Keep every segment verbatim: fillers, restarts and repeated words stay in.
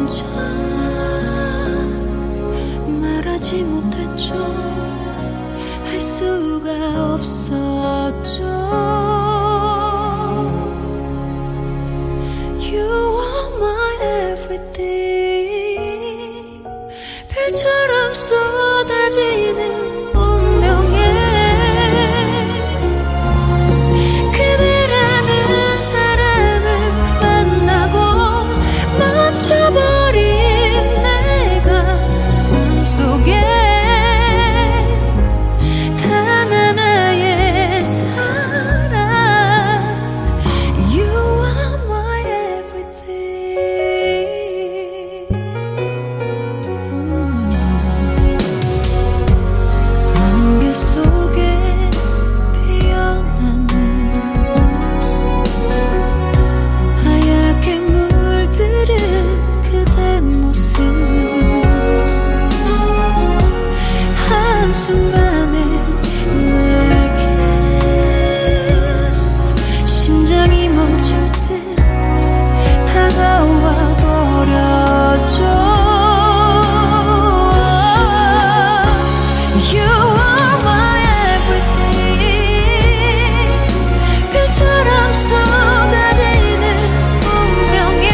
혼자 말하지 못했죠. 할 수가 없었죠. You are my everything. 별처럼 쏟아지는 운명에 그대라는 사람을 만나고 멈춰버린 내 가슴 속에 단 하나의 사랑. You are my everything. 안개 속에 피어난 하얗게 물들은 그대 모습. 한순간에 내게 심장이 멈출 듯 다가와 버렸죠. You are my everything. 별처럼 쏟아지는 운명에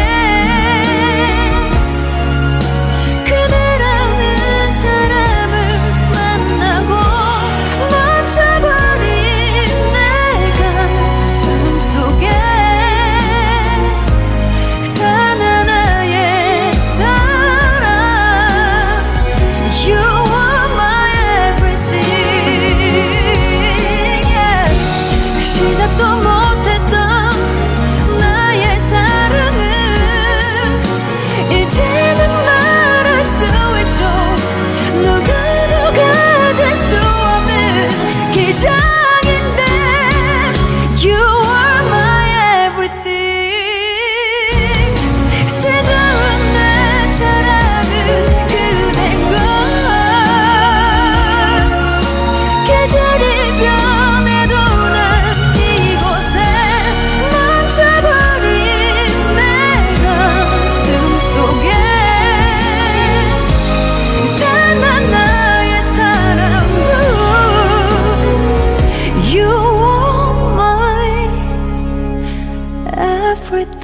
그대라는 사람을 만나고 멈춰버린 내 가슴 속에 단 하나의 사랑. You are my everything. Yeah. 시작도 못했던 나의 사랑은 이제는 말할 수 있죠. 누구도 가질 수 없는 기적인데. You are my everything. 뜨거운 내 사랑은 그댄 걸. 계절이 변해도 난 이곳에 멈춰버린 내 가슴 속에 단 하나의 사랑으로. You are my everything.